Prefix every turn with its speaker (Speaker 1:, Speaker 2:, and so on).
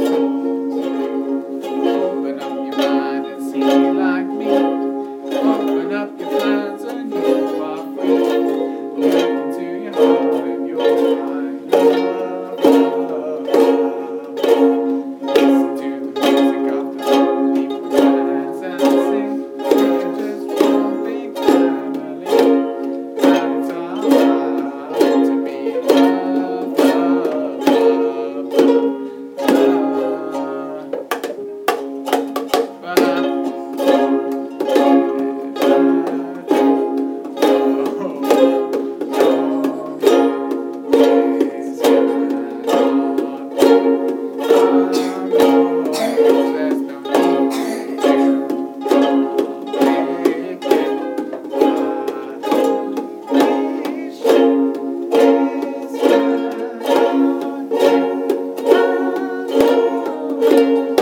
Speaker 1: Open up your mind and see like me. Open up your plans and you are free. Look into your heart and you'll find love. Listen to the music of the song. People dance and sing. We're just one big family. And it's alright to be loved, loved, loved, love.